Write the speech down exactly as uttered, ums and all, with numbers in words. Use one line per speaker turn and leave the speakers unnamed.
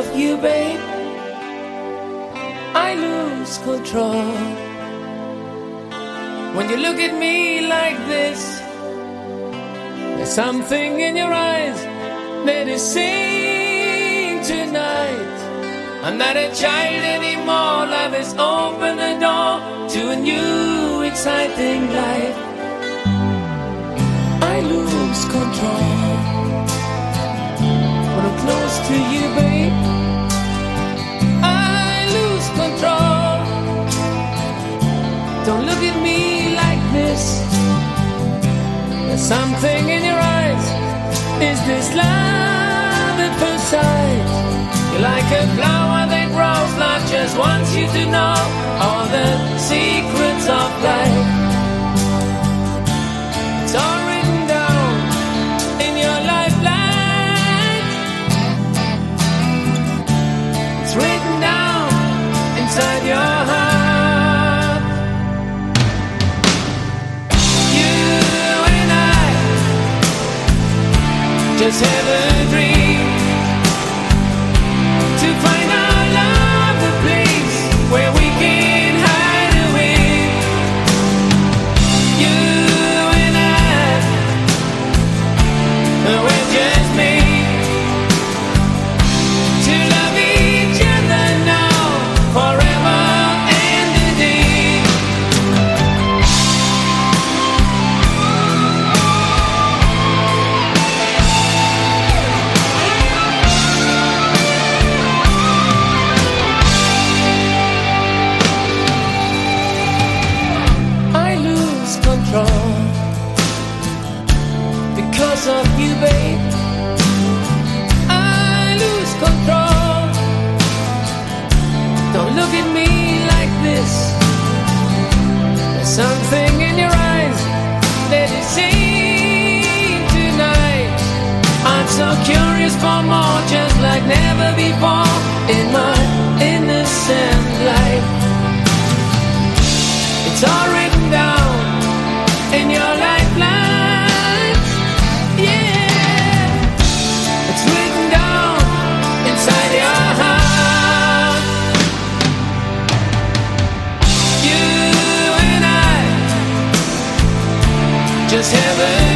of you, babe, I lose control. When you look at me like this, there's something in your eyes that is saying tonight, I'm not a child anymore. Love has opened the door to a new exciting life. I lose control when I'm close to you, babe. I lose control. Don't look at me like this. There's something in your eyes. Is this love at first sight? You're like a flower that grows, life just wants you to know all the secrets of life. It's all written down in your lifeline. It's written down inside your heart. You and I just have a dream to find our love, a place where we can hide away. You and I, we're just made to love each other now, forever and a day. I lose control because of you, babe. I lose control. Don't look at me like this. There's something in your eyes that is saying tonight, I'm so curious for more, just like never before in my innocent life. It's all written down in your lifeline. Yeah, it's written down inside your heart. You and I just have a